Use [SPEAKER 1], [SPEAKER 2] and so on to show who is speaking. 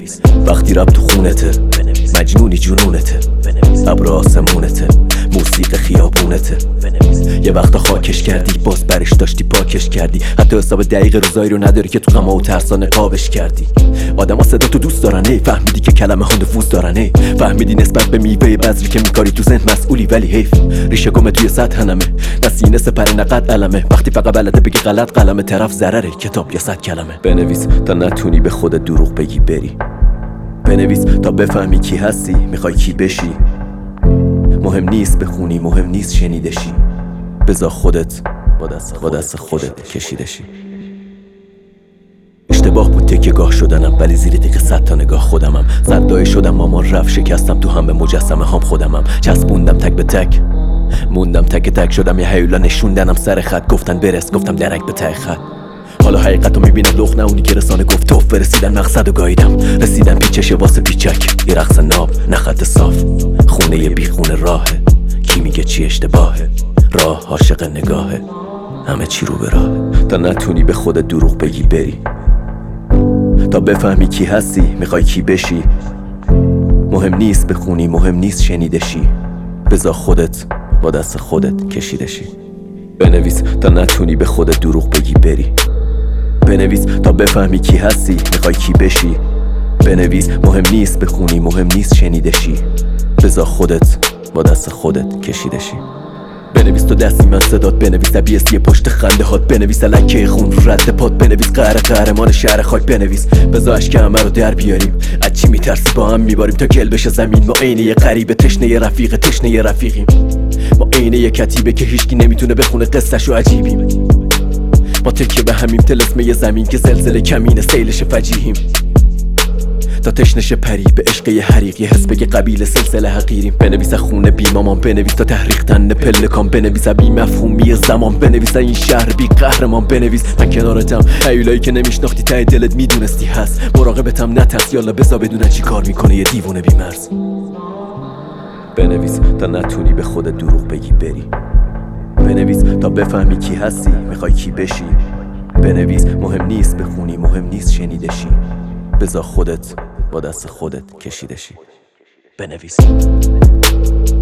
[SPEAKER 1] وقتی رب تو خونته مجنونی جنونته ابر آسمونته موسیقی خیابونته یه وقتا خاکش کردی باز برش داشتی پاکش کردی حتی حساب دقیق روزایی رو نداری که تو غم و ترسا نقابش کردی آدما صدا تو دوست دارن فهمیدی که کلمه ها نفوذ دارن فهمیدی نسبت به میوه بذری که میکاری تو ذهن مسئولی ولی حیف ریشه گم توی سطح نمه نسینه سپر نقد علمه وقتی فقط بلده بگی غلط قلم طرف ضرره کتاب یا 100 کلمه بنویس تا نتونی به خودت دروغ بگی بری بنویس تا بفهمی کی هستی میخوای کی بشی مهم نیست بخونی مهم نیست شنیده شی بذار خودت با دست خودت کشیده شی اشتباه بود تکیه‌گاه شدنم ولی زیر تیغ 100 تا نگاه خودمم صدای شدم مامان رفت شکستم تو همه مجسمه هام خودمم چسبوندم تک به تک موندم تک تک شدم یه هیولا نشوندنم سر خط گفتن برس گفتم درک به ته خط حالا حقیقتو میبینم لخ نه اونی که رسانه گفت توف رسیدن مقصدو گاییدم رسیدن پیچش واسه پیچک یه رقص ناب نه خط صاف خونه یه بی خونه راهه کی میگه چی اشتباهه راه عاشق نگاهه همه چی رو به راهه تا نتونی به خودت دروغ بگی بری تا بفهمی کی هستی میخوای کی بشی مهم نیست بخونی مهم نیست شنیده شی بذار خودت با دست خودت کشیده شی بنویس تا نتونی به خودت دروغ بگی بری بنویس تا بفهمی کی هستی میخوای کی بشی بنویس مهم نیست بخونی مهم نیست شنیده شی بذار خودت با دست خودت کشیده شی بنویس تو دستی من صدات بنویس عبیسی پشت خنده هات بنویس لکه خون رو رد پات بنویس قهرمان شهر خاک بنویس بذار اشک همه رو در بیاریم از چی میترسی با هم میباریم تا گل بشه زمین ما عین یه غریبه تشنه رفیق تشنه رفیقیم ما عین یه کتیبه که هیچکی نمیتونه بخونه قصه‌شو عجیبیم ما تکیه به همیم طلسم یه زمین که زلزله کمینه سیلش فجیحیم تا تشنش پری به عشق یه حریق یه حس بگه قبیل سلسله حقیریم بنویس خونه بی مامان بنویس تا تحریق تن پلکان بنویس بی مفهومی زمان بنویس این شهر بی قهرمان بنویس من کنارتم هیولایی که نمیشناختی ته دلت میدونستی هست مراقبتم نترس یالا بذار بدونن چی کار میکنه یه دیوونه بی مرز بنویس تا نتونی به خودت دروغ بگی بری بنویس تا بفهمی کی هستی میخوای کی بشی بنویس مهم نیست بخونی مهم نیست شنیده شی بذار خودت با دست خودت کشیده شی بنویس